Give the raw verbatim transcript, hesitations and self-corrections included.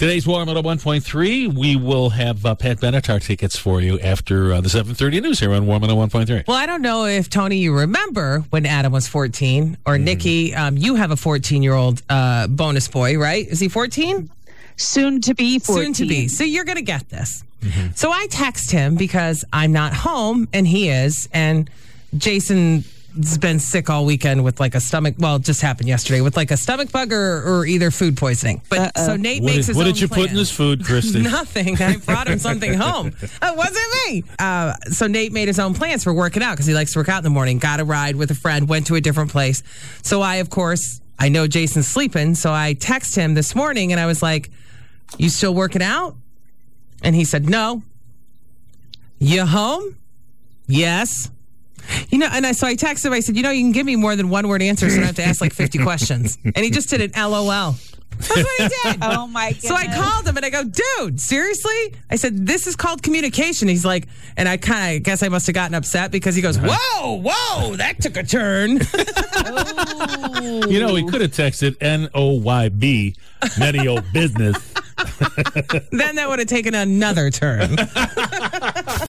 Today's Warm at one point three. We will have uh, Pat Benatar tickets for you after uh, the seven thirty news here on Warm at one point three. Well, I don't know if, Tony, you remember when Adam was fourteen, or mm-hmm. Nikki, um, you have a fourteen-year-old uh, bonus boy, right? Is he fourteen? Soon to be fourteen. Soon to be. So you're going to get this. Mm-hmm. So I text him because I'm not home, and he is, and Jason's been sick all weekend with like a stomach, well, it just happened yesterday, with like a stomach bug or, or either food poisoning. But Uh-oh. so Nate what makes did, his what own did you plan. put in his food, Christy? Nothing. I brought him something home. It wasn't me. Uh, so Nate made his own plans for working out because he likes to work out in the morning. Got a ride with a friend, went to a different place. So I, of course, I know Jason's sleeping. So I text him this morning and I was like, you still working out? And he said, no. You home? Yes. You know, and I so I texted him. I said, you know, you can give me more than one word answers, so I don't have to ask like fifty questions. And he just did an L O L. That's what he did. Oh my goodness. So I called him and I go, dude, seriously? I said, this is called communication. He's like, and I kind of guess I must have gotten upset because he goes, whoa, whoa, that took a turn. Oh. You know, he could have texted N O Y B, none of your business. Then that would have taken another turn.